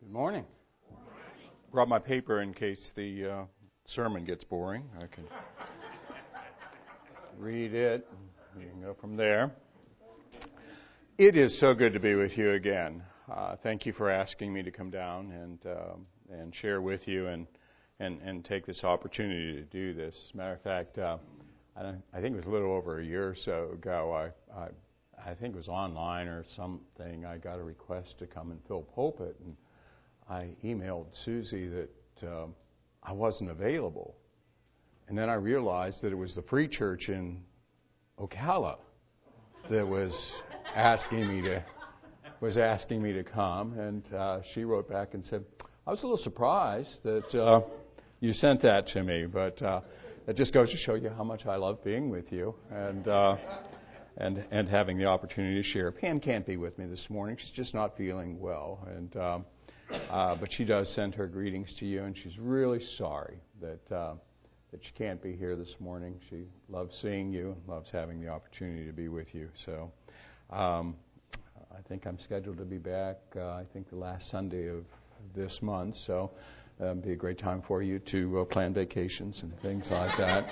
Good morning. Brought my paper in case the sermon gets boring. I can read it. You can go from there. It is so good to be with you again. Thank you for asking me to come down and share with you and take this opportunity to do this. As a matter of fact, I think it was a little over a year or so ago. I think it was online or something. I got a request to come and fill pulpit, and I emailed Susie that I wasn't available. And then I realized that it was the Free Church in Ocala that was asking me to come. And she wrote back and said, I was a little surprised that you sent that to me, but it just goes to show you how much I love being with you and having the opportunity to share. Pam can't be with me this morning. She's just not feeling well. But she does send her greetings to you, and she's really sorry that she can't be here this morning. She loves seeing you and loves having the opportunity to be with you. So I think I'm scheduled to be back, I think the last Sunday of this month. So it'll be a great time for you to plan vacations and things like that,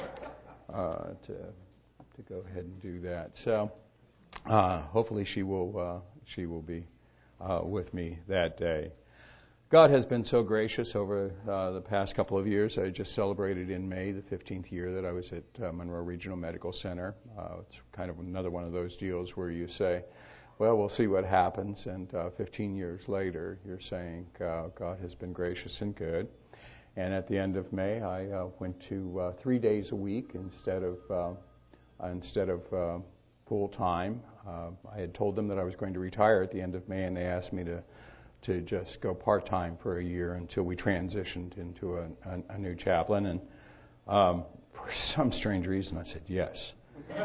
to go ahead and do that. So hopefully she will be with me that day. God has been so gracious over the past couple of years. I just celebrated in May the 15th year that I was at Monroe Regional Medical Center. It's kind of another one of those deals where you say, well, we'll see what happens. And 15 years later, you're saying God has been gracious and good. And at the end of May, I went to 3 days a week instead of full time. I had told them that I was going to retire at the end of May, and they asked me to just go part-time for a year until we transitioned into a new chaplain. And for some strange reason, I said yes.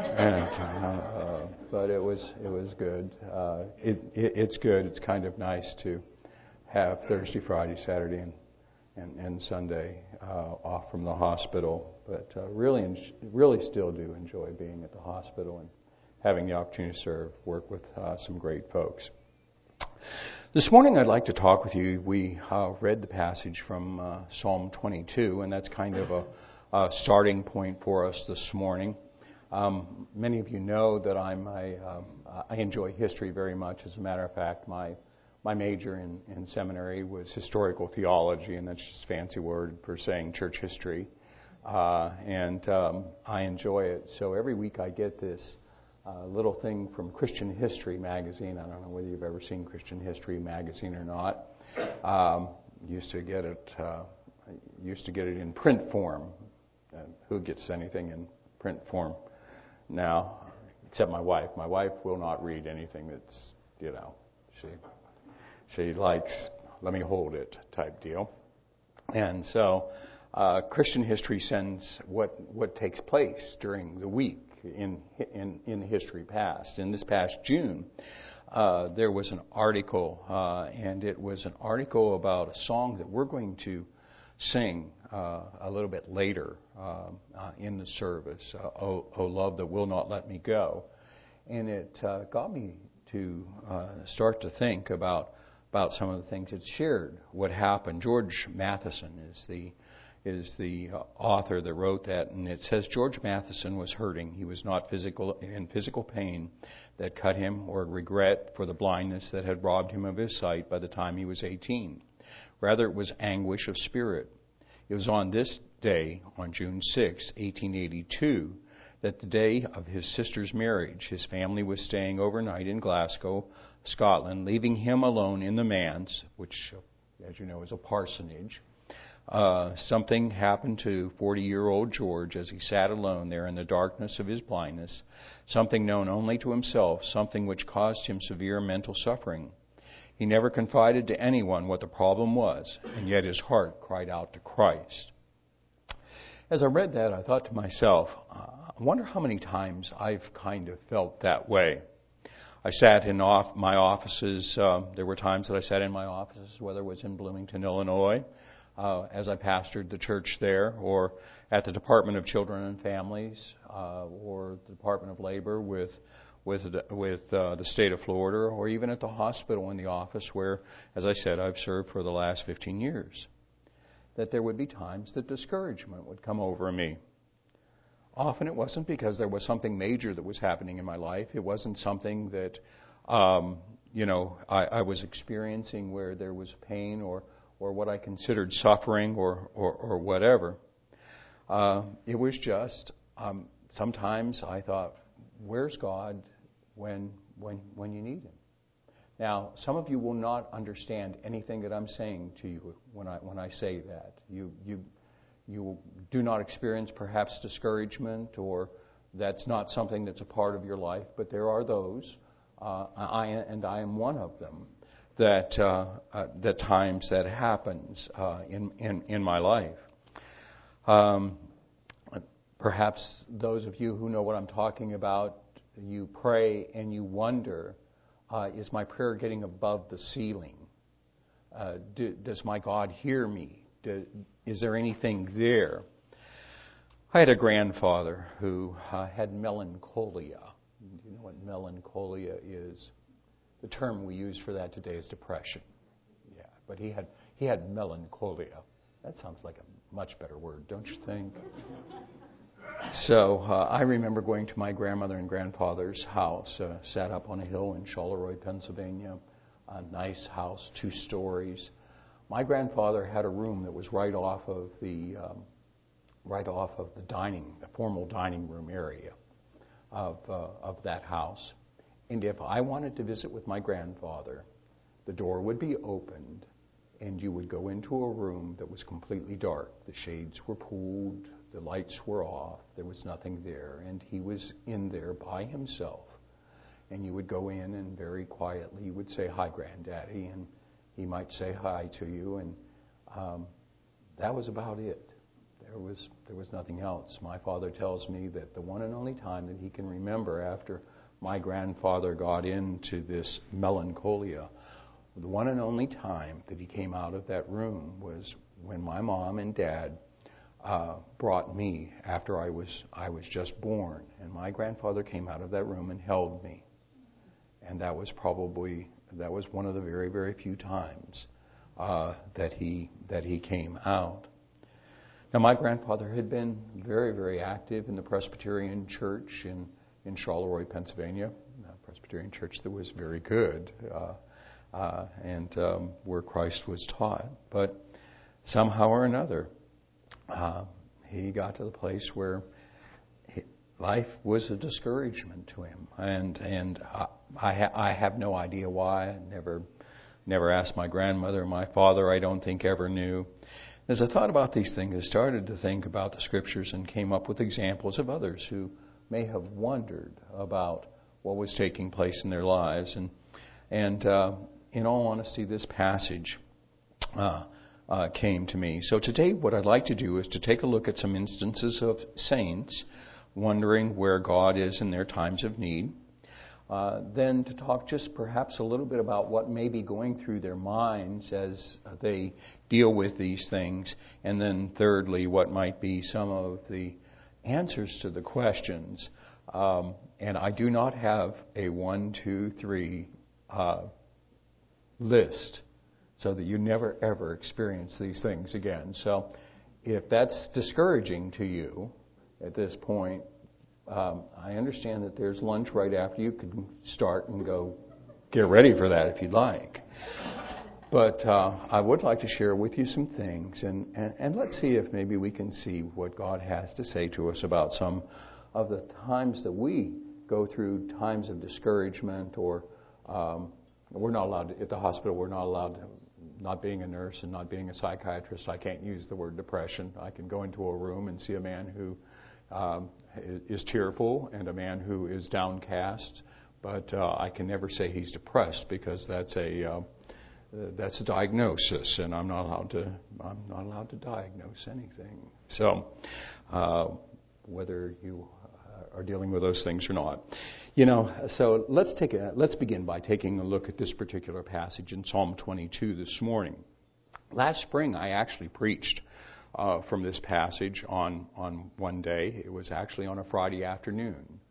But it was good. It's good. It's kind of nice to have Thursday, Friday, Saturday, and Sunday off from the hospital. But really still do enjoy being at the hospital and having the opportunity to work with some great folks. This morning I'd like to talk with you. We read the passage from Psalm 22, and that's kind of a starting point for us this morning. Many of you know that I enjoy history very much. As a matter of fact, my major in seminary was historical theology, and that's just a fancy word for saying church history. And I enjoy it. So every week I get this little thing from Christian History magazine. I don't know whether you've ever seen Christian History magazine or not. Used to get it in print form. Who gets anything in print form now? Except my wife. My wife will not read anything that's, she likes, let me hold it type deal. And so Christian History sends what takes place during the week in history past. In this past June, there was an article, and it was an article about a song that we're going to sing a little bit later in the service, "Oh Love That Will Not Let Me Go." And it got me to start to think about some of the things it shared, what happened. George Matheson is the author that wrote that, and it says George Matheson was hurting. He was not in physical pain that cut him, or regret for the blindness that had robbed him of his sight by the time he was 18. Rather, it was anguish of spirit. It was on this day, on June 6, 1882, that the day of his sister's marriage, his family was staying overnight in Glasgow, Scotland, leaving him alone in the manse, which, as you know, is a parsonage. Something happened to 40-year-old George as he sat alone there in the darkness of his blindness, something known only to himself, something which caused him severe mental suffering. He never confided to anyone what the problem was, and yet his heart cried out to Christ. As I read that, I thought to myself, I wonder how many times I've kind of felt that way. I sat in my offices. There were times that I sat in my offices, whether it was in Bloomington, Illinois, as I pastored the church there, or at the Department of Children and Families, or the Department of Labor with the state of Florida, or even at the hospital in the office where, as I said, I've served for the last 15 years, that there would be times that discouragement would come over me. Often it wasn't because there was something major that was happening in my life. It wasn't something that, I was experiencing where there was pain or what I considered suffering or whatever. It was just, sometimes I thought, where's God when you need Him? Now, some of you will not understand anything that I'm saying to you when I say that. You do not experience perhaps discouragement, or that's not something that's a part of your life. But there are those, I am one of them, that times that happens in my life. Perhaps those of you who know what I'm talking about, you pray and you wonder, is my prayer getting above the ceiling? Does my God hear me? Is there anything there? I had a grandfather who had melancholia. Do you know what melancholia is? The term we use for that today is depression. Yeah, but he had melancholia. That sounds like a much better word, don't you think? So I remember going to my grandmother and grandfather's house, sat up on a hill in Charleroi, Pennsylvania, a nice house, 2 stories. My grandfather had a room that was right off of the formal dining room area of that house. And if I wanted to visit with my grandfather, the door would be opened, and you would go into a room that was completely dark. The shades were pulled, the lights were off, there was nothing there, and he was in there by himself. And you would go in, and very quietly you would say, "Hi, Granddaddy," and he might say hi to you, and that was about it. There was nothing else. My father tells me that the one and only time that he can remember after my grandfather got into this melancholia, the one and only time that he came out of that room was when my mom and dad brought me after I was just born, and my grandfather came out of that room and held me, and that was one of the very, very few times that he came out. Now, my grandfather had been very, very active in the Presbyterian Church in Charleroi, Pennsylvania, a Presbyterian church that was very good, and where Christ was taught. But somehow or another, he got to the place where life was a discouragement to him, and I have no idea why. I never asked my grandmother or my father. I don't think ever knew. As I thought about these things, I started to think about the Scriptures and came up with examples of others who may have wondered about what was taking place in their lives. And in all honesty, this passage came to me. So today what I'd like to do is to take a look at some instances of saints wondering where God is in their times of need. Then to talk just perhaps a little bit about what may be going through their minds as they deal with these things. And then thirdly, what might be some of the answers to the questions. And I do not have a 1, 2, 3 list so that you never ever experience these things again. So if that's discouraging to you at this point, I understand that there's lunch right after. You can start and go get ready for that if you'd like. But I would like to share with you some things, and let's see if maybe we can see what God has to say to us about some of the times that we go through times of discouragement, or we're not allowed to, at the hospital, we're not allowed to, not being a nurse and not being a psychiatrist, I can't use the word depression. I can go into a room and see a man who is tearful and a man who is downcast, but I can never say he's depressed, because that's a diagnosis, and I'm not allowed to diagnose anything. So whether you are dealing with those things or not, so let's begin by taking a look at this particular passage in Psalm 22 this morning. Last spring, I actually preached from this passage on one day. It was actually on a Friday afternoon,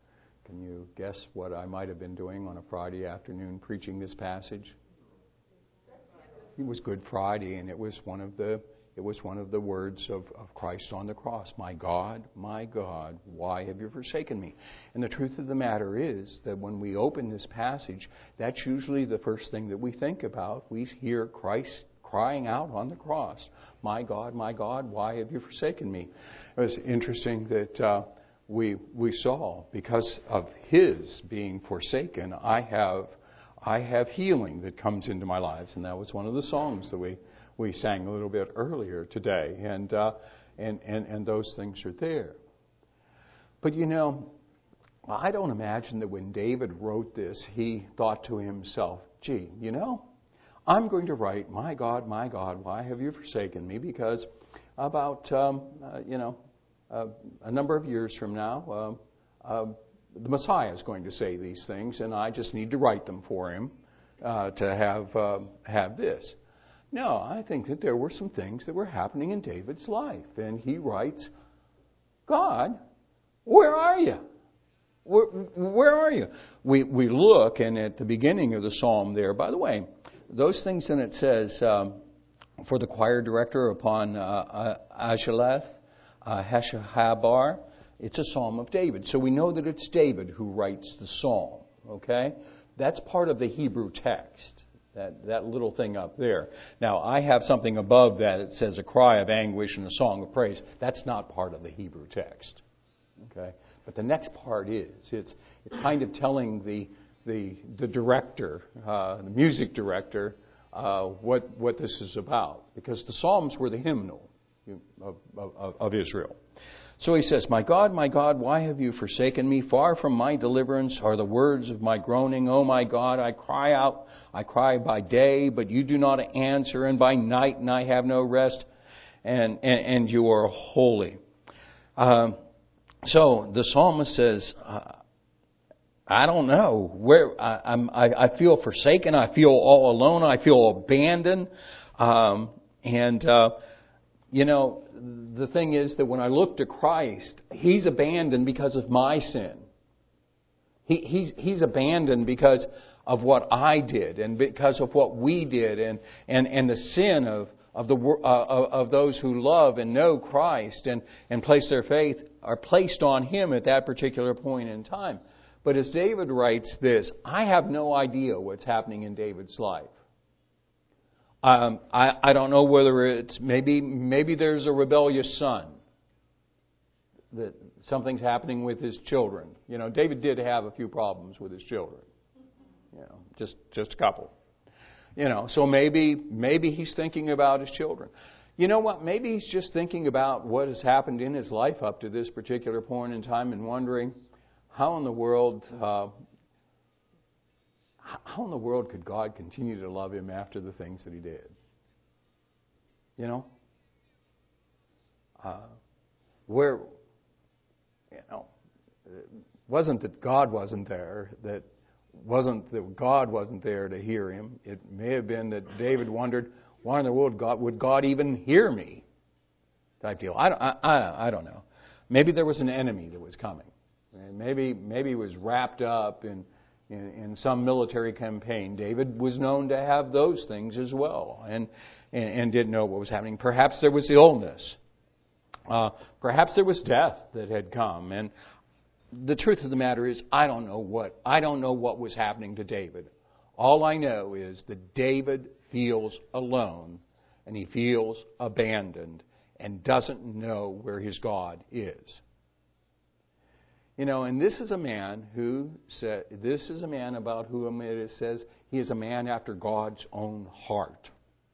Can you guess what I might have been doing on a Friday afternoon preaching this passage? It was Good Friday, and it was one of the words of Christ on the cross. My God, why have you forsaken me? And the truth of the matter is that when we open this passage, that's usually the first thing that we think about. We hear Christ crying out on the cross, my God, why have you forsaken me? It was interesting that we saw, because of His being forsaken, I have healing that comes into my lives, and that was one of the songs that we sang a little bit earlier today, and those things are there. But I don't imagine that when David wrote this, he thought to himself, gee, I'm going to write, my God, why have you forsaken me? Because about a number of years from now, the Messiah is going to say these things, and I just need to write them for him to have this. No, I think that there were some things that were happening in David's life, and he writes, God, where are you? Where are you? We look, and at the beginning of the psalm there, by the way, those things in it says, for the choir director upon Ashaleth, Heshahabar, it's a psalm of David. So we know that it's David who writes the psalm. Okay? That's part of the Hebrew text. That little thing up there. Now, I have something above that. It says a cry of anguish and a song of praise. That's not part of the Hebrew text. Okay? But the next part is. It's kind of telling the director, the music director, what this is about. Because the Psalms were the hymnal of Israel. So he says, my God, why have you forsaken me? Far from my deliverance are the words of my groaning. Oh my God, I cry out. I cry by day, but you do not answer, and by night, and I have no rest, and you are holy. So the psalmist says, I don't know where I feel forsaken. I feel all alone. I feel abandoned. The thing is that when I look to Christ, He's abandoned because of my sin. He's abandoned because of what I did and because of what we did and the sin of those who love and know Christ and place their faith are placed on Him at that particular point in time. But as David writes this, I have no idea what's happening in David's life. I don't know whether it's maybe there's a rebellious son, that something's happening with his children. David did have a few problems with his children. Just a couple. So maybe he's thinking about his children. You know what? Maybe he's just thinking about what has happened in his life up to this particular point in time and wondering how in the world could God continue to love him after the things that He did? It wasn't that God wasn't there, that God wasn't there to hear him. It may have been that David wondered, why in the world would God even hear me? Type deal. I don't know. Maybe there was an enemy that was coming. And maybe he was wrapped up in some military campaign. David was known to have those things as well, and didn't know what was happening. Perhaps there was illness. Perhaps there was death that had come. And the truth of the matter is, I don't know what was happening to David. All I know is that David feels alone, and he feels abandoned, and doesn't know where his God is. And this is a man about whom it says he is a man after God's own heart.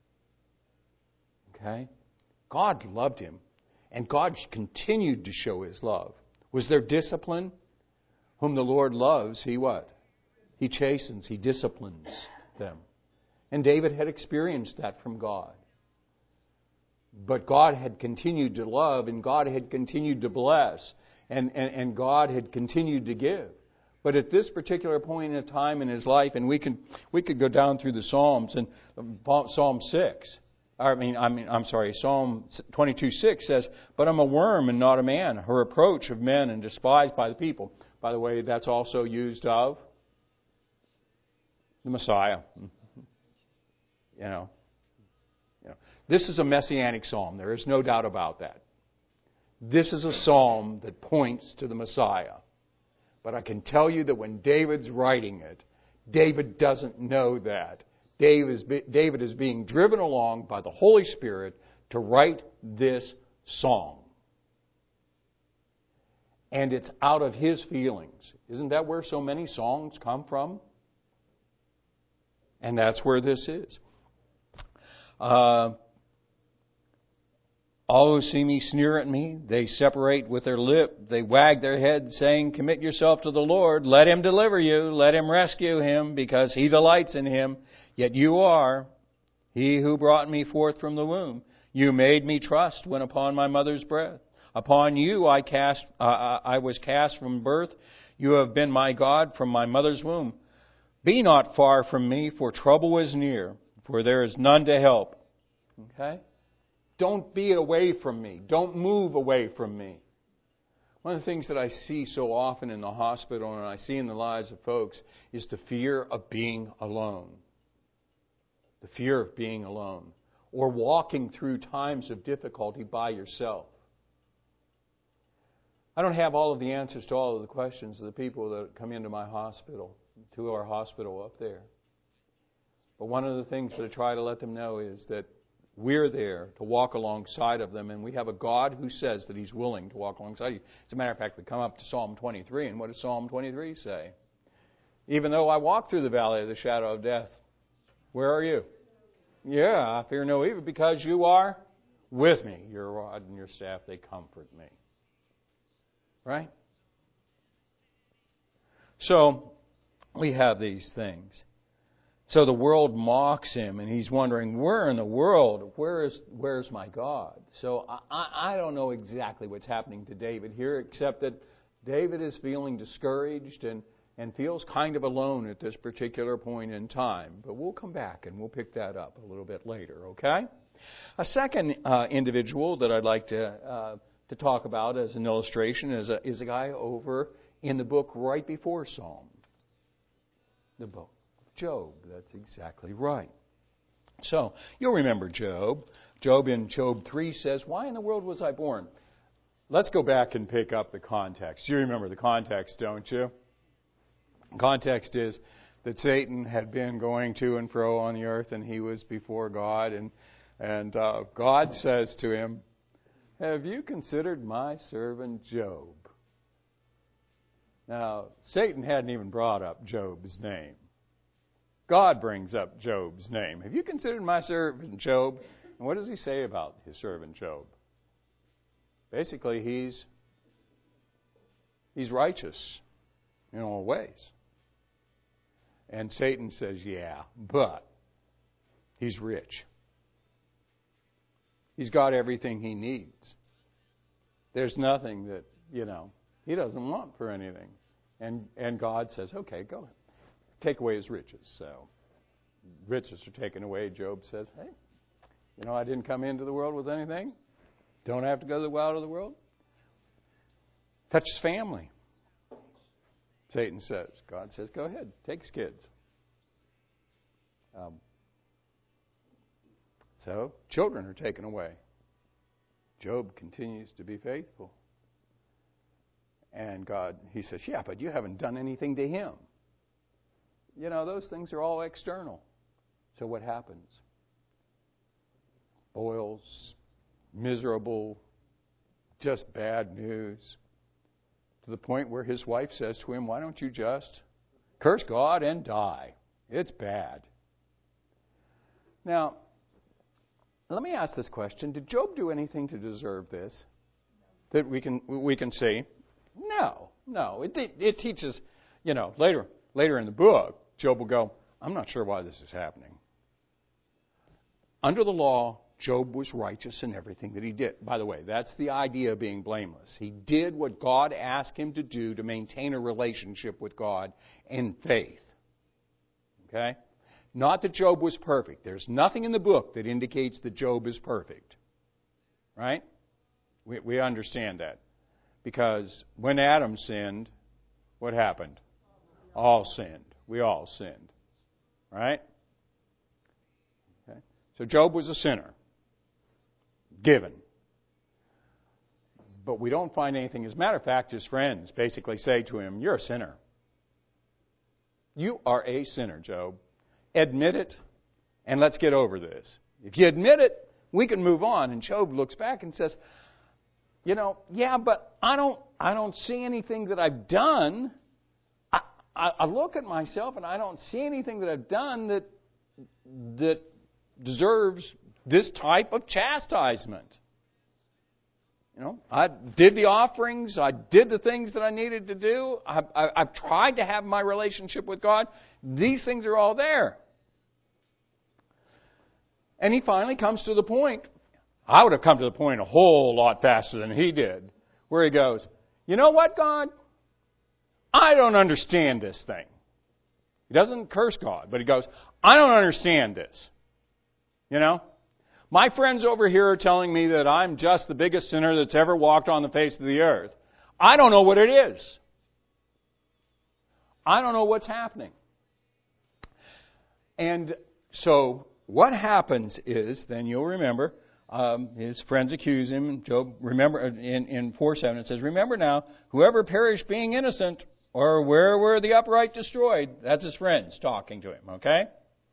Okay? God loved him, and God continued to show His love. Was there discipline? Whom the Lord loves, He what? He chastens, He disciplines them. And David had experienced that from God. But God had continued to love, and God had continued to bless. And God had continued to give. But at this particular point in time in his life, and we could go down through the Psalms, and Psalm 22:6 says, but I'm a worm and not a man, a reproach of men and despised by the people. By the way, that's also used of the Messiah. You know. This is a messianic psalm. There is no doubt about that. This is a psalm that points to the Messiah. But I can tell you that when David's writing it, David doesn't know that. David is being driven along by the Holy Spirit to write this song. And it's out of his feelings. Isn't that where so many songs come from? And that's where this is. All who see me sneer at me. They separate with their lip. They wag their head, saying, "Commit yourself to the Lord. Let Him deliver you. Let Him rescue him, because He delights in him. Yet you are He who brought me forth from the womb. You made me trust when upon my mother's breast. Upon you I was cast from birth. You have been my God from my mother's womb. Be not far from me, for trouble is near, for there is none to help." Okay? Don't be away from me. Don't move away from me. One of the things that I see so often in the hospital and I see in the lives of folks is the fear of being alone. The fear of being alone. Or walking through times of difficulty by yourself. I don't have all of the answers to all of the questions of the people that come into my hospital, to our hospital up there. But one of the things that I try to let them know is that we're there to walk alongside of them, and we have a God who says that He's willing to walk alongside you. As a matter of fact, we come up to Psalm 23, and what does Psalm 23 say? Even though I walk through the valley of the shadow of death, where are you? Yeah, I fear no evil, because you are with me. Your rod and your staff, they comfort me. Right? So, we have these things. So the world mocks him, and he's wondering, where in the world, where's my God? So I don't know exactly what's happening to David here, except that David is feeling discouraged and feels kind of alone at this particular point in time. But we'll come back and we'll pick that up a little bit later, okay? A second individual that I'd like to talk about as an illustration is a guy over in the book right before Psalm. The book. Job. That's exactly right. So, you'll remember Job. Job in Job 3 says, "Why in the world was I born?" Let's go back and pick up the context. You remember the context, don't you? The context is that Satan had been going to and fro on the earth, and he was before God, and God says to him, "Have you considered my servant Job?" Now, Satan hadn't even brought up Job's name. God brings up Job's name. "Have you considered my servant Job?" And what does he say about his servant Job? Basically, he's righteous in all ways. And Satan says, "Yeah, but he's rich. He's got everything he needs. There's nothing that, he doesn't want for anything." And God says, "Okay, go ahead. Take away his riches." So, riches are taken away. Job says, "Hey, I didn't come into the world with anything. Don't have to go out of the world." Touch his family. Satan says. God says, "Go ahead. Take his kids." So, children are taken away. Job continues to be faithful. And God, he says, "Yeah, but you haven't done anything to him." Those things are all external. So what happens? Boils, miserable, just bad news. To the point where his wife says to him, "Why don't you just curse God and die? It's bad." Now, let me ask this question. Did Job do anything to deserve this? That we can see? No. It teaches, later in the book, Job will go, "I'm not sure why this is happening." Under the law, Job was righteous in everything that he did. By the way, that's the idea of being blameless. He did what God asked him to do to maintain a relationship with God in faith. Okay? Not that Job was perfect. There's nothing in the book that indicates that Job is perfect. Right? We understand that. Because when Adam sinned, what happened? All sinned. We all sinned. Right? Okay. So Job was a sinner. Given. But we don't find anything. As a matter of fact, his friends basically say to him, you're a sinner. You are a sinner, Job. Admit it, and let's get over this. If you admit it, we can move on. And Job looks back and says, yeah, but I don't see anything that I've done. I look at myself and I don't see anything that I've done that deserves this type of chastisement. I did the offerings. I did the things that I needed to do. I've tried to have my relationship with God. These things are all there. And he finally comes to the point. I would have come to the point a whole lot faster than he did. Where he goes, you know what, God? I don't understand this thing. He doesn't curse God, but he goes, I don't understand this. My friends over here are telling me that I'm just the biggest sinner that's ever walked on the face of the earth. I don't know what it is. I don't know what's happening. And so what happens is, then you'll remember, his friends accuse him. Job, remember, in 4:7 it says, remember now, whoever perished being innocent, or where were the upright destroyed? That's his friends talking to him, okay?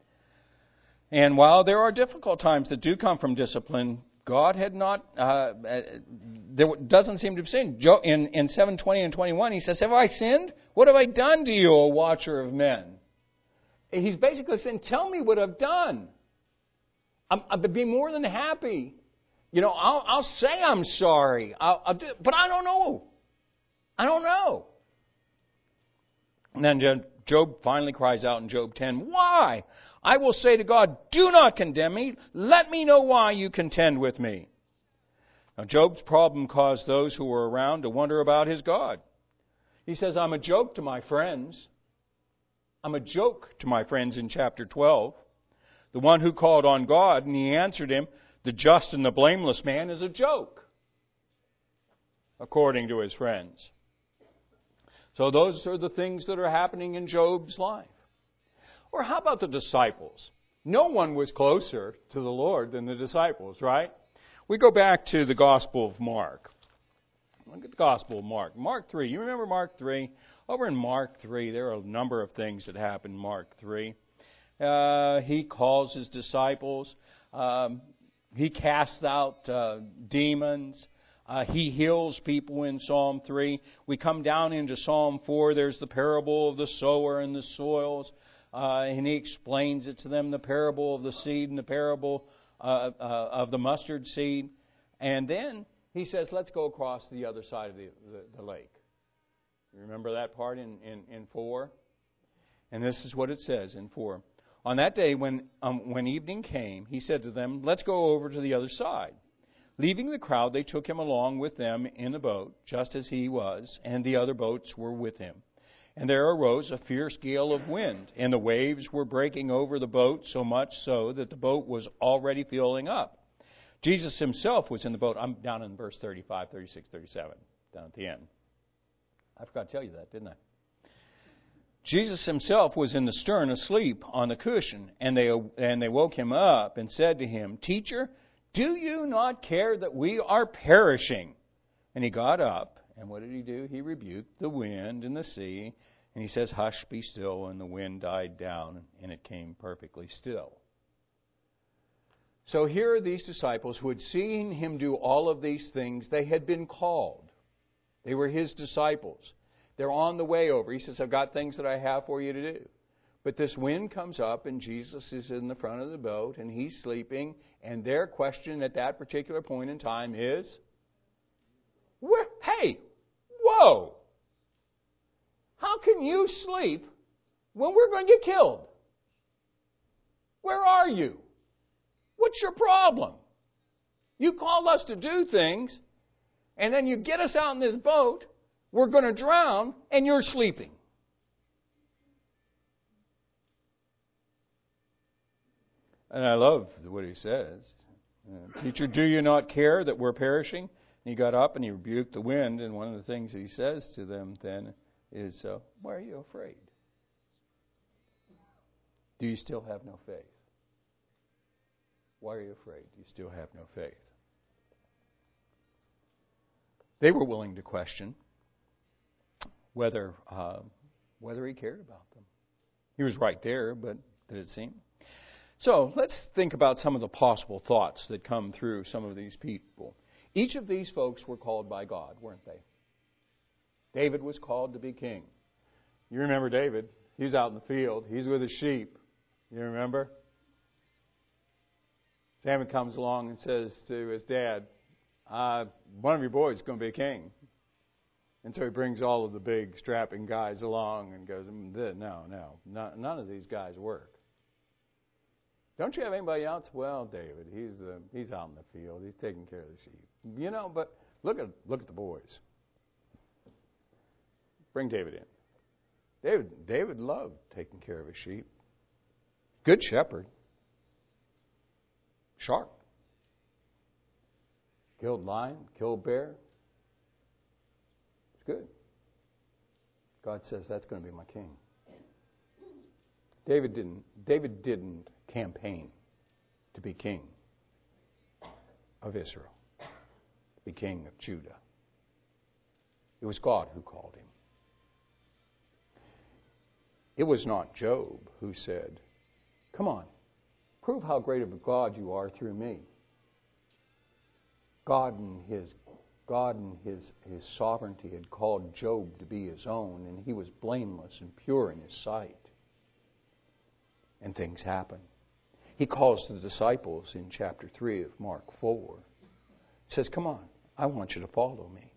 And while there are difficult times that do come from discipline, God had not, there doesn't seem to be sin. In 7:20 and 21, he says, have I sinned? What have I done to you, O watcher of men? He's basically saying, tell me what I've done. I'll be more than happy. I'll say I'm sorry. I'll do, but I don't know. I don't know. And then Job finally cries out in Job 10, why? I will say to God, do not condemn me. Let me know why you contend with me. Now, Job's problem caused those who were around to wonder about his God. He says, I'm a joke to my friends. I'm a joke to my friends in chapter 12. The one who called on God, and he answered him, the just and the blameless man is a joke, according to his friends. So those are the things that are happening in Job's life. Or how about the disciples? No one was closer to the Lord than the disciples, right? We go back to the Gospel of Mark. Look at the Gospel of Mark. Mark 3. You remember Mark 3? Over in Mark 3, there are a number of things that happen in Mark 3. He calls his disciples. He casts out demons. He heals people in Psalm 3. We come down into Psalm 4. There's the parable of the sower and the soils. And he explains it to them, the parable of the seed and the parable of the mustard seed. And then he says, let's go across the other side of the lake. You remember that part in 4? And this is what it says in 4. On that day, when evening came, he said to them, let's go over to the other side. Leaving the crowd, they took him along with them in the boat, just as he was, and the other boats were with him. And there arose a fierce gale of wind, and the waves were breaking over the boat, so much so that the boat was already filling up. Jesus himself was in the boat. I'm down in verse 35, 36, 37, down at the end. I forgot to tell you that, didn't I? Jesus himself was in the stern asleep on the cushion, and they woke him up and said to him, Teacher, do you not care that we are perishing? And he got up, and what did he do? He rebuked the wind and the sea, and he says, Hush, be still, and the wind died down, and it came perfectly still. So here are these disciples who had seen him do all of these things. They had been called. They were his disciples. They're on the way over. He says, I've got things that I have for you to do. But this wind comes up, and Jesus is in the front of the boat, and he's sleeping. And their question at that particular point in time is, hey, whoa! How can you sleep when we're going to get killed? Where are you? What's your problem? You called us to do things, and then you get us out in this boat. We're going to drown, and you're sleeping. And I love what he says. Teacher, do you not care that we're perishing? And he got up and he rebuked the wind. And one of the things he says to them then is, why are you afraid? Do you still have no faith? Why are you afraid? You still have no faith. They were willing to question whether he cared about them. He was right there, but did it seem? So let's think about some of the possible thoughts that come through some of these people. Each of these folks were called by God, weren't they? David was called to be king. You remember David? He's out in the field. He's with his sheep. You remember? Samuel comes along and says to his dad, one of your boys is going to be a king. And so he brings all of the big strapping guys along and goes, no, none of these guys work. Don't you have anybody else? Well, David, he's out in the field. He's taking care of the sheep. But look at the boys. Bring David in. David loved taking care of his sheep. Good shepherd. Sharp. Killed lion, killed bear. It's good. God says that's going to be my king. David didn't campaign to be king of Israel, to be king of Judah. It was God who called him. It was not Job who said, "Come on, prove how great of a God you are through me." God in his sovereignty had called Job to be his own, and he was blameless and pure in his sight. And things happen. He calls the disciples in chapter 3 of Mark 4. He says, "Come on, I want you to follow me."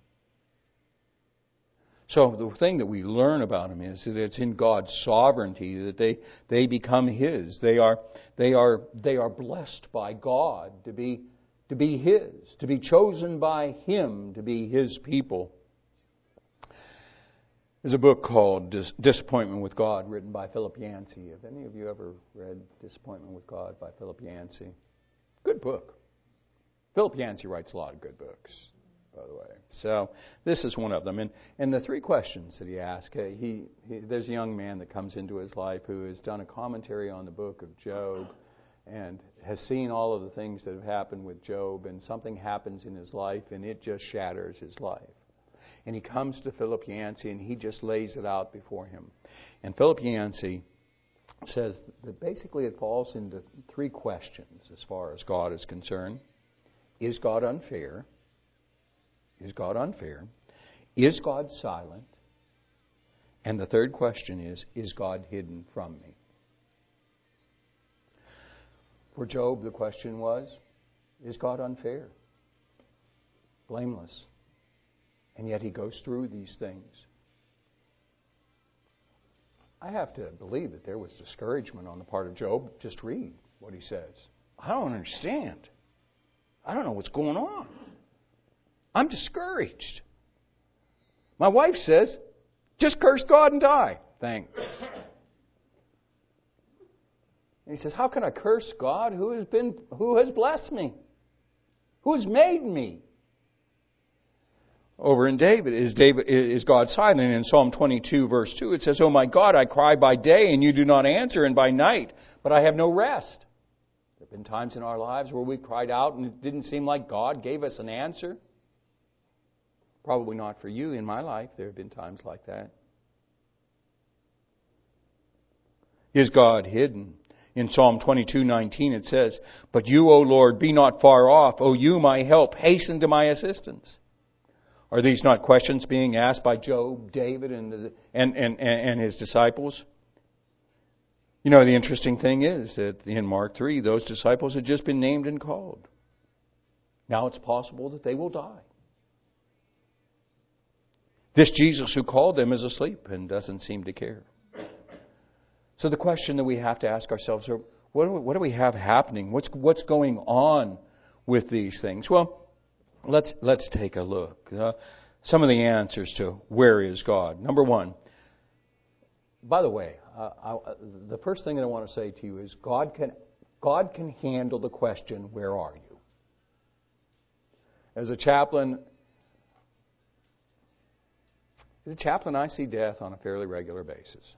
So the thing that we learn about him is that it's in God's sovereignty that they become his. They are blessed by God to be his, to be chosen by him to be his people. There's a book called Disappointment with God, written by Philip Yancey. Have any of you ever read Disappointment with God by Philip Yancey? Good book. Philip Yancey writes a lot of good books, by the way. So this is one of them. And the three questions that he asks, there's a young man that comes into his life who has done a commentary on the book of Job and has seen all of the things that have happened with Job, and something happens in his life and it just shatters his life. And he comes to Philip Yancey and he just lays it out before him. And Philip Yancey says that basically it falls into three questions as far as God is concerned. Is God unfair? Is God unfair? Is God silent? And the third question is God hidden from me? For Job, the question was, is God unfair? Blameless. And yet he goes through these things. I have to believe that there was discouragement on the part of Job. Just read what he says. I don't understand. I don't know what's going on. I'm discouraged. My wife says, just curse God and die. Thanks. And he says, how can I curse God who has blessed me? Who has made me? Over in David, is God silent? In Psalm 22, verse 2, it says, "Oh my God, I cry by day and you do not answer, and by night, but I have no rest." There have been times in our lives where we cried out and it didn't seem like God gave us an answer. Probably not for you. In my life, there have been times like that. Is God hidden? In Psalm 22:19 it says, "But you, O Lord, be not far off. O you, my help, hasten to my assistance." Are these not questions being asked by Job, David, and his disciples? You know, the interesting thing is that in Mark 3, those disciples had just been named and called. Now it's possible that they will die. This Jesus who called them is asleep and doesn't seem to care. So the question that we have to ask ourselves are, what do we have happening? What's going on with these things? Well, let's take a look. Some of the answers to where is God. Number one. By the way, the first thing that I want to say to you is God can handle the question, where are you? As a chaplain, As a chaplain, I see death on a fairly regular basis.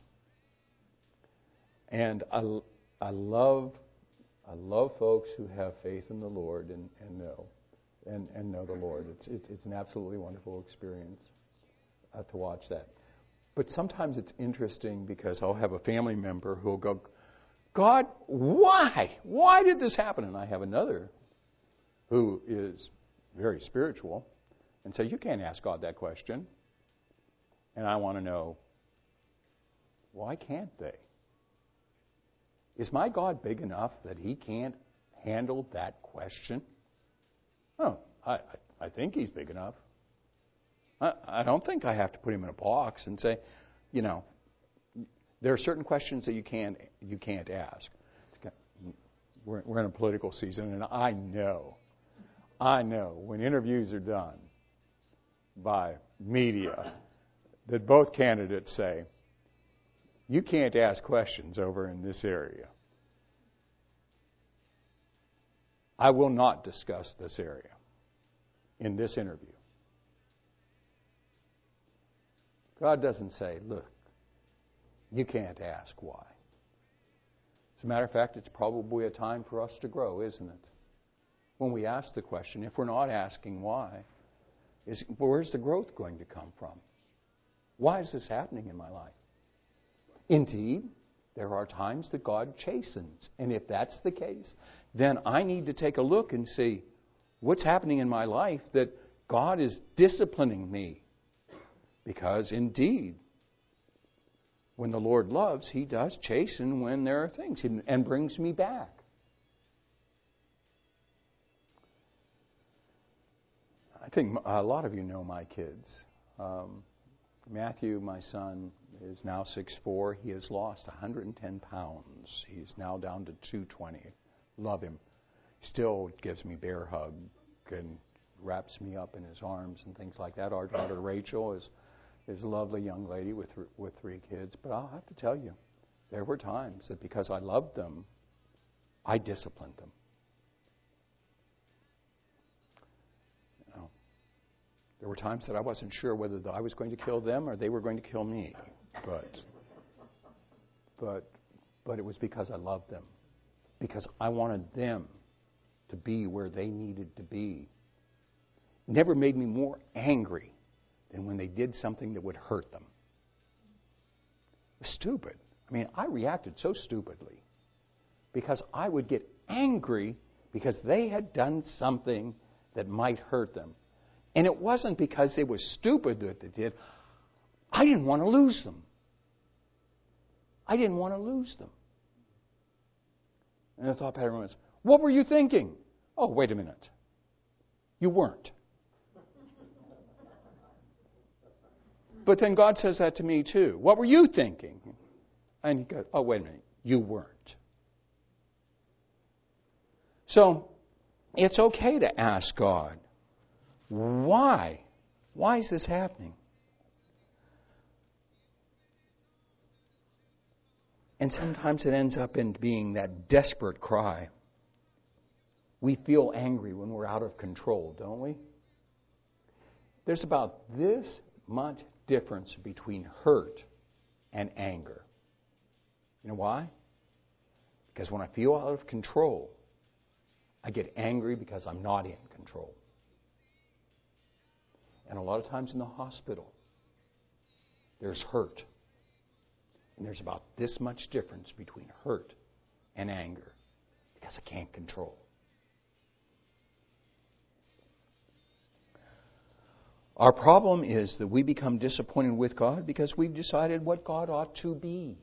And I love folks who have faith in the Lord and know the Lord. It's an absolutely wonderful experience to watch that. But sometimes it's interesting because I'll have a family member who will go, God, why? Why did this happen? And I have another who is very spiritual and say, you can't ask God that question. And I want to know, why can't they? Is my God big enough that He can't handle that question? Oh, I think He's big enough. I don't think I have to put Him in a box and say, there are certain questions that you can't ask. We're in a political season, and I know when interviews are done by media that both candidates say, you can't ask questions over in this area. I will not discuss this area in this interview. God doesn't say, look, you can't ask why. As a matter of fact, it's probably a time for us to grow, isn't it? When we ask the question, if we're not asking why, where's the growth going to come from? Why is this happening in my life? Indeed, there are times that God chastens. And if that's the case, then I need to take a look and see what's happening in my life that God is disciplining me. Because indeed, when the Lord loves, He does chasten when there are things and brings me back. I think a lot of you know my kids. Matthew, my son, is now 6'4". He has lost 110 pounds. He's now down to 220. Love him. Still gives me bear hug and wraps me up in his arms and things like that. Our daughter Rachel is a lovely young lady with 3 kids. But I'll have to tell you, there were times that because I loved them, I disciplined them. There were times that I wasn't sure whether I was going to kill them or they were going to kill me. But it was because I loved them. Because I wanted them to be where they needed to be. It never made me more angry than when they did something that would hurt them. It was stupid. I mean, I reacted so stupidly because I would get angry because they had done something that might hurt them. And it wasn't because they were stupid that they did. I didn't want to lose them. I didn't want to lose them. And the thought pattern was, what were you thinking? Oh, wait a minute. You weren't. But then God says that to me too. What were you thinking? And he goes, oh, wait a minute. You weren't. So, it's okay to ask God, why? Why is this happening? And sometimes it ends up in being that desperate cry. We feel angry when we're out of control, don't we? There's about this much difference between hurt and anger. You know why? Because when I feel out of control, I get angry because I'm not in control. And a lot of times in the hospital, there's hurt. And there's about this much difference between hurt and anger because I can't control. Our problem is that we become disappointed with God because we've decided what God ought to be.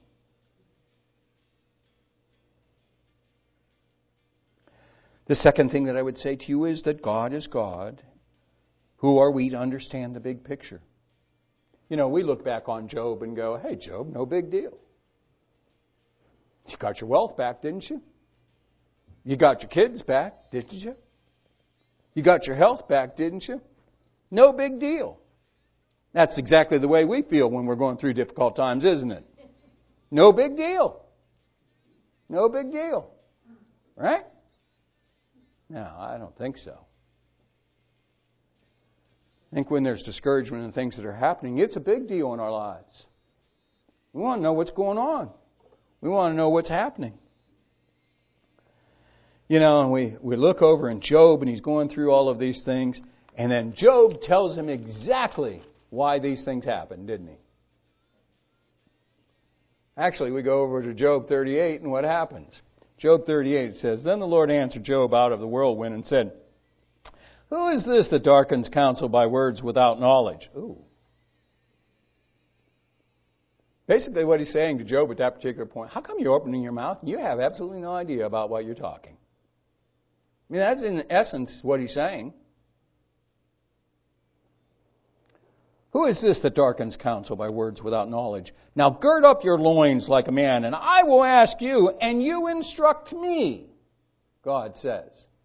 The second thing that I would say to you is that God is God. Who are we to understand the big picture? You know, we look back on Job and go, hey, Job, no big deal. You got your wealth back, didn't you? You got your kids back, didn't you? You got your health back, didn't you? No big deal. That's exactly the way we feel when we're going through difficult times, isn't it? No big deal. No big deal. Right? No, I don't think so. I think when there's discouragement and things that are happening, it's a big deal in our lives. We want to know what's going on. We want to know what's happening. And we look over in Job, and he's going through all of these things, and then Job tells him exactly why these things happened, didn't he? Actually, we go over to Job 38, and what happens? Job 38 says, Then the Lord answered Job out of the whirlwind and said, Who is this that darkens counsel by words without knowledge? Ooh. Basically what he's saying to Job at that particular point, how come you're opening your mouth and you have absolutely no idea about what you're talking? I mean, that's in essence what he's saying. Who is this that darkens counsel by words without knowledge? Now gird up your loins like a man, and I will ask you, and you instruct me, God says.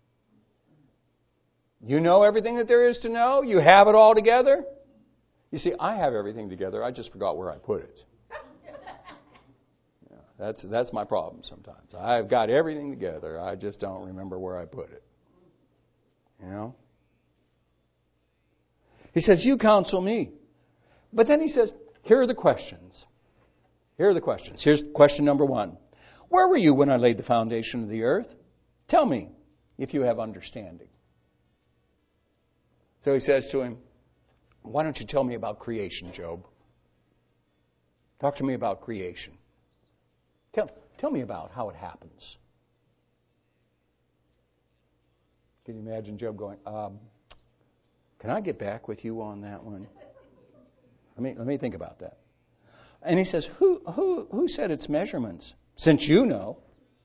You know everything that there is to know? You have it all together? You see, I have everything together. I just forgot where I put it. That's my problem sometimes. I've got everything together. I just don't remember where I put it. He says, you counsel me. But then he says, here are the questions. Here's question number 1. Where were you when I laid the foundation of the earth? Tell me if you have understanding. So he says to him, why don't you tell me about creation, Job? Talk to me about creation. Tell me about how it happens. Can you imagine Job going, can I get back with you on that one? Let me think about that. And he says, who set its measurements? Since you know.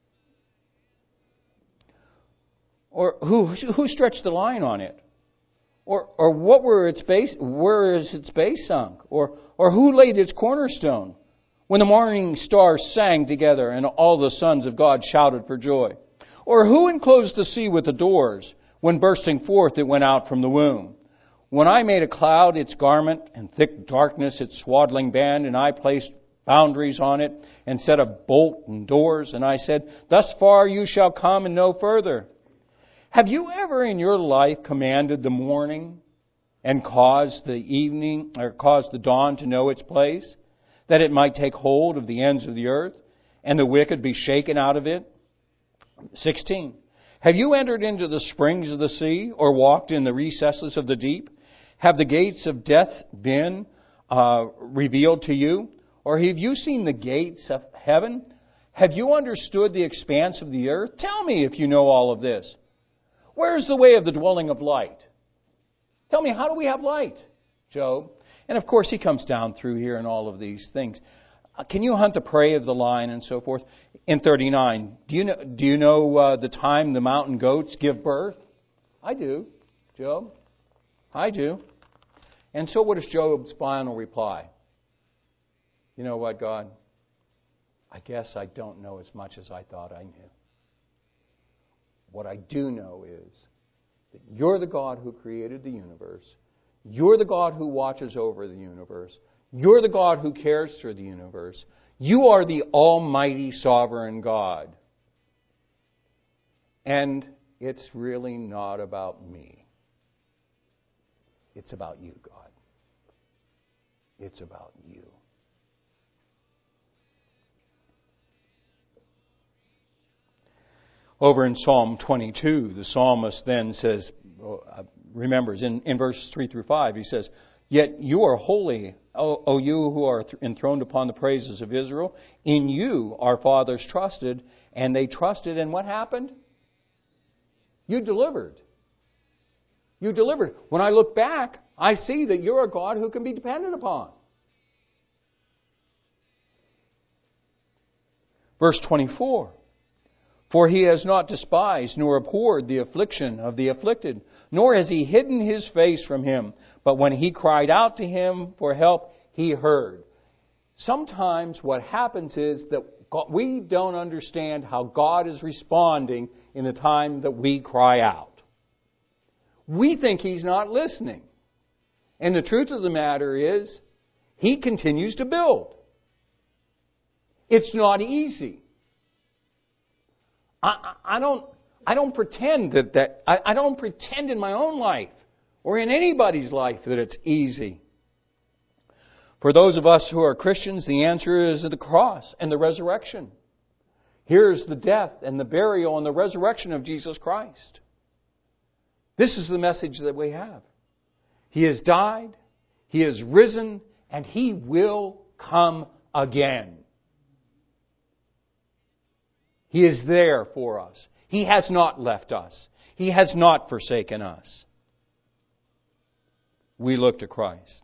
Or who stretched the line on it? Or what were its base? Where is its base sunk? Or who laid its cornerstone? When the morning stars sang together and all the sons of God shouted for joy? Or who enclosed the sea with the doors when bursting forth it went out from the womb? When I made a cloud its garment and thick darkness its swaddling band, and I placed boundaries on it and set a bolt and doors, and I said, thus far you shall come and no further. Have you ever in your life commanded the morning and caused the evening or caused the dawn to know its place, that it might take hold of the ends of the earth, and the wicked be shaken out of it? 16. Have you entered into the springs of the sea, or walked in the recesses of the deep? Have the gates of death been revealed to you? Or have you seen the gates of heaven? Have you understood the expanse of the earth? Tell me if you know all of this. Where is the way of the dwelling of light? Tell me, how do we have light, Job? And of course, he comes down through here and all of these things. Can you hunt the prey of the lion and so forth? In 39, do you know the time the mountain goats give birth? I do, Job. I do. And so what is Job's final reply? You know what, God? I guess I don't know as much as I thought I knew. What I do know is that you're the God who created the universe. You're the God who watches over the universe. You're the God who cares for the universe. You are the almighty sovereign God. And it's really not about me. It's about you, God. It's about you. Over in Psalm 22, the psalmist then says, remembers in verses 3 through 5, he says, Yet you are holy, O you who are enthroned upon the praises of Israel. In you our fathers trusted, and they trusted, and what happened? You delivered. You delivered. When I look back, I see that you're a God who can be depended upon. Verse 24. For he has not despised nor abhorred the affliction of the afflicted, nor has he hidden his face from him. But when he cried out to him for help, he heard. Sometimes what happens is that we don't understand how God is responding in the time that we cry out. We think He's not listening. And the truth of the matter is, He continues to build. It's not easy. I don't pretend I don't pretend in my own life or in anybody's life that it's easy. For those of us who are Christians, the answer is the cross and the resurrection. Here's the death and the burial and the resurrection of Jesus Christ. This is the message that we have. He has died, He has risen, and He will come again. He is there for us. He has not left us. He has not forsaken us. We look to Christ.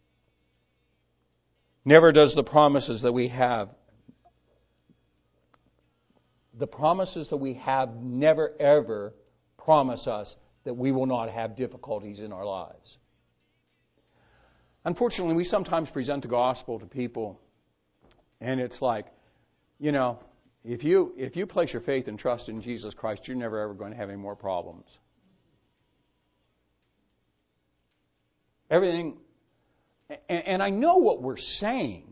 Never does the promises that we have never ever promise us that we will not have difficulties in our lives. Unfortunately, we sometimes present the gospel to people, and it's like, if you place your faith and trust in Jesus Christ, you're never ever going to have any more problems. Everything, and I know what we're saying.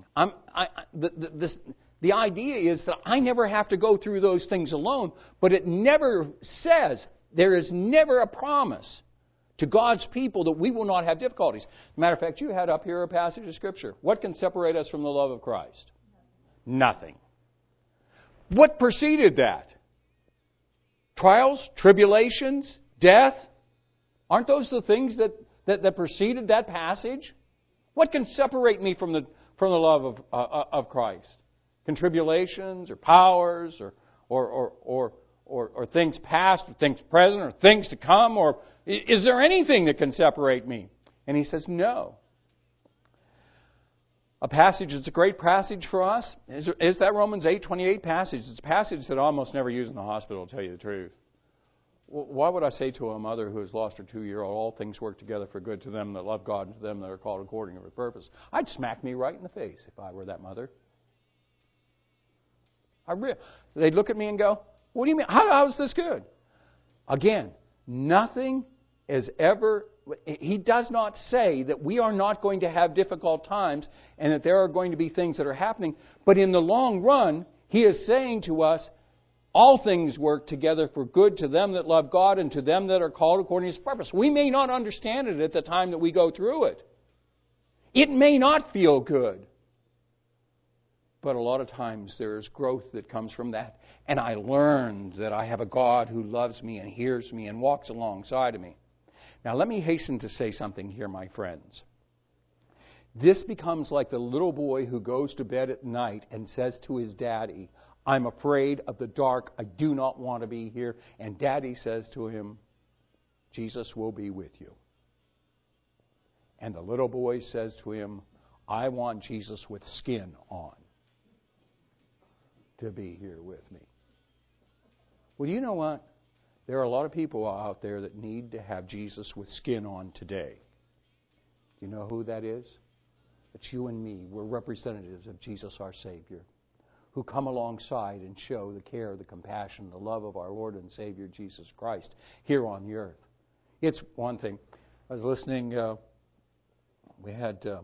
The idea is that I never have to go through those things alone, but it never says, there is never a promise to God's people that we will not have difficulties. As a matter of fact, you had up here a passage of Scripture. What can separate us from the love of Christ? Nothing. What preceded that? Trials, tribulations, death? Aren't those the things that preceded that passage? What can separate me from the love of Christ? Can tribulations or powers or things past or things present or things to come, or is there anything that can separate me? And he says, no. A passage that's a great passage for us is that Romans 8:28 passage. It's a passage that I almost never use in the hospital, to tell you the truth. Why would I say to a mother who has lost her 2-year-old, all things work together for good to them that love God and to them that are called according to His purpose? I'd smack me right in the face if I were that mother. They'd look at me and go, what do you mean? How is this good? Again, nothing is ever... He does not say that we are not going to have difficult times and that there are going to be things that are happening. But in the long run, He is saying to us, all things work together for good to them that love God and to them that are called according to His purpose. We may not understand it at the time that we go through it. It may not feel good. But a lot of times there is growth that comes from that. And I learned that I have a God who loves me and hears me and walks alongside of me. Now let me hasten to say something here, my friends. This becomes like the little boy who goes to bed at night and says to his daddy, I'm afraid of the dark. I do not want to be here. And Daddy says to him, Jesus will be with you. And the little boy says to him, I want Jesus with skin on to be here with me. Well, you know what? There are a lot of people out there that need to have Jesus with skin on today. Do you know who that is? It's you and me. We're representatives of Jesus our Savior, who come alongside and show the care, the compassion, the love of our Lord and Savior Jesus Christ here on the earth. It's one thing. I was listening, we had the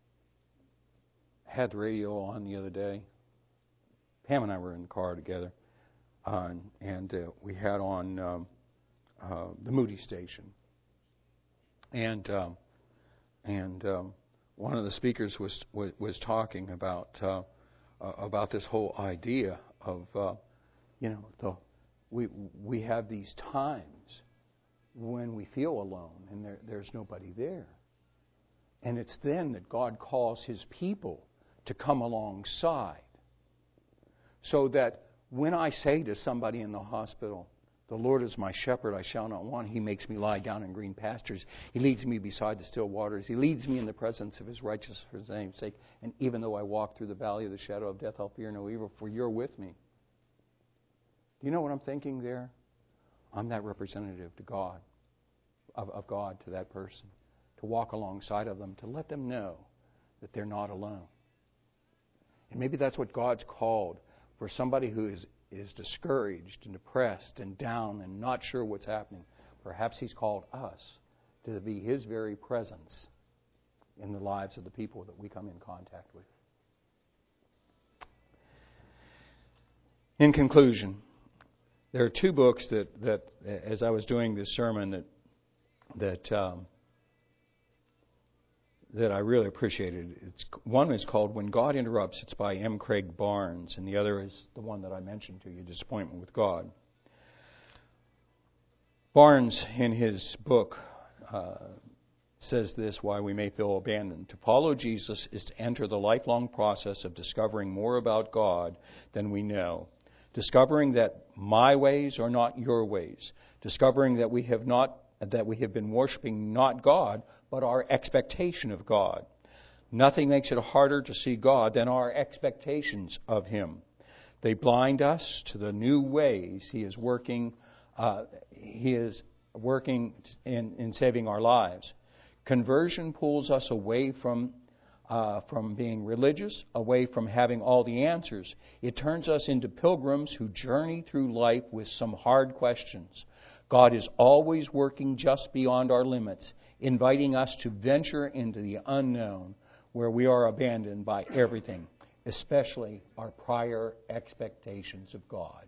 radio on the other day. Pam and I were in the car together, and we had on the Moody station. And one of the speakers was talking about this whole idea of, we have these times when we feel alone and there's nobody there. And it's then that God calls His people to come alongside. So that when I say to somebody in the hospital, the Lord is my shepherd, I shall not want. He makes me lie down in green pastures. He leads me beside the still waters. He leads me in the presence of His righteousness for His name's sake. And even though I walk through the valley of the shadow of death, I'll fear no evil, for You're with me. Do you know what I'm thinking there? I'm that representative to God, of God to that person, to walk alongside of them, to let them know that they're not alone. And maybe that's what God's called for somebody who is discouraged and depressed and down and not sure what's happening. Perhaps He's called us to be His very presence in the lives of the people that we come in contact with. In conclusion, there are two books that as I was doing this sermon that that I really appreciated. One is called When God Interrupts. It's by M. Craig Barnes, and the other is the one that I mentioned to you, Disappointment with God. Barnes, in his book, says this, Why We May Feel Abandoned. To follow Jesus is to enter the lifelong process of discovering more about God than we know. Discovering that my ways are not your ways. Discovering that we have been worshiping not God, but our expectation of God. Nothing makes it harder to see God than our expectations of Him. They blind us to the new ways He is working. He is working in saving our lives. Conversion pulls us away from being religious, away from having all the answers. It turns us into pilgrims who journey through life with some hard questions. God is always working just beyond our limits, inviting us to venture into the unknown where we are abandoned by everything, especially our prior expectations of God.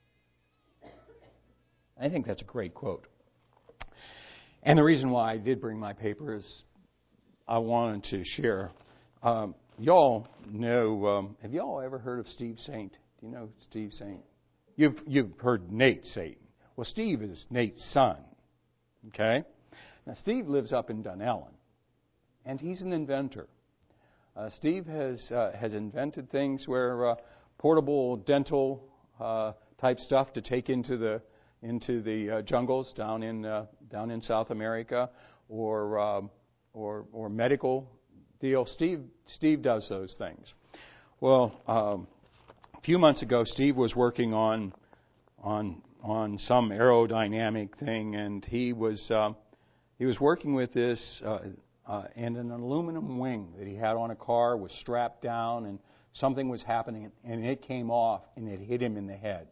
I think that's a great quote. And the reason why I did bring my paper is I wanted to share. Y'all know, have y'all ever heard of Steve Saint? Do you know Steve Saint? You've heard Nate Saint. Well, Steve is Nate's son. Okay? Now, Steve lives up in Dunellen, and he's an inventor. Steve has invented things where portable dental type stuff to take into the jungles down in South America, or medical deal. Steve does those things. Well, a few months ago, Steve was working on some aerodynamic thing, and he was working with this, and an aluminum wing that he had on a car was strapped down, and something was happening, and it came off, and it hit him in the head.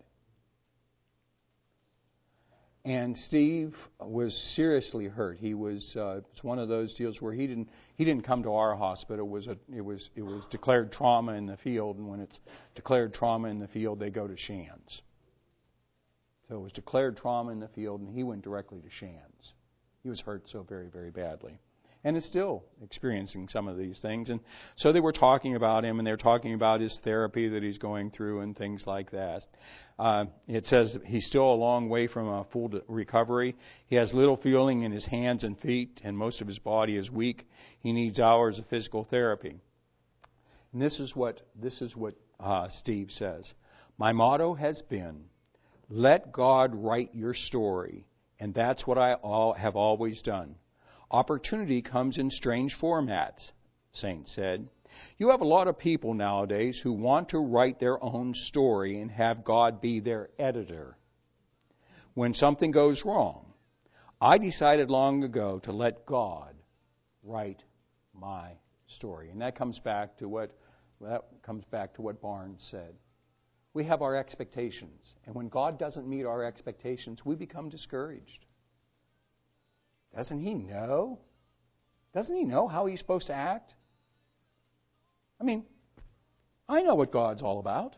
And Steve was seriously hurt. He was it's one of those deals where he didn't come to our hospital. It was declared trauma in the field, and when it's declared trauma in the field, they go to Shands. So it was declared trauma in the field, and he went directly to Shands. He was hurt so very, very badly, and is still experiencing some of these things. And so they were talking about him, and they're talking about his therapy that he's going through and things like that. It says he's still a long way from a full recovery. He has little feeling in his hands and feet, and most of his body is weak. He needs hours of physical therapy. And this is what Steve says. My motto has been, let God write your story, and that's what I have always done. Opportunity comes in strange formats, Saint said. You have a lot of people nowadays who want to write their own story and have God be their editor. When something goes wrong, I decided long ago to let God write my story. And that comes back to what Barnes said. We have our expectations, and when God doesn't meet our expectations, we become discouraged. Doesn't He know? Doesn't He know how He's supposed to act? I mean, I know what God's all about.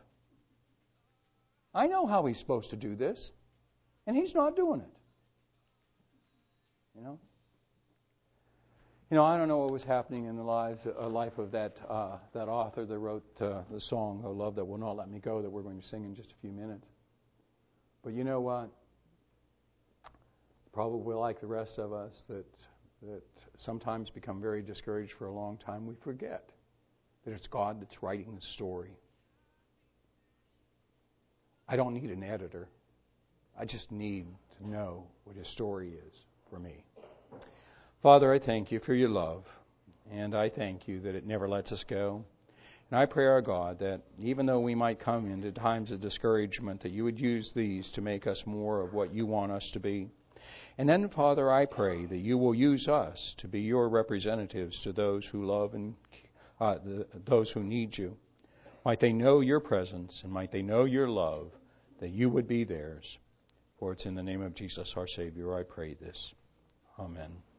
I know how He's supposed to do this, and He's not doing it. You know, I don't know what was happening in the life of that author that wrote the song, "Oh Love That Will Not Let Me Go," that we're going to sing in just a few minutes. But you know what? Probably like the rest of us that sometimes become very discouraged for a long time, we forget that it's God that's writing the story. I don't need an editor. I just need to know what His story is for me. Father, I thank You for Your love, and I thank You that it never lets us go. And I pray, our God, that even though we might come into times of discouragement, that You would use these to make us more of what You want us to be. And then, Father, I pray that You will use us to be Your representatives to those who love and those who need You. Might they know Your presence, and might they know Your love, that You would be theirs. For it's in the name of Jesus, our Savior, I pray this. Amen.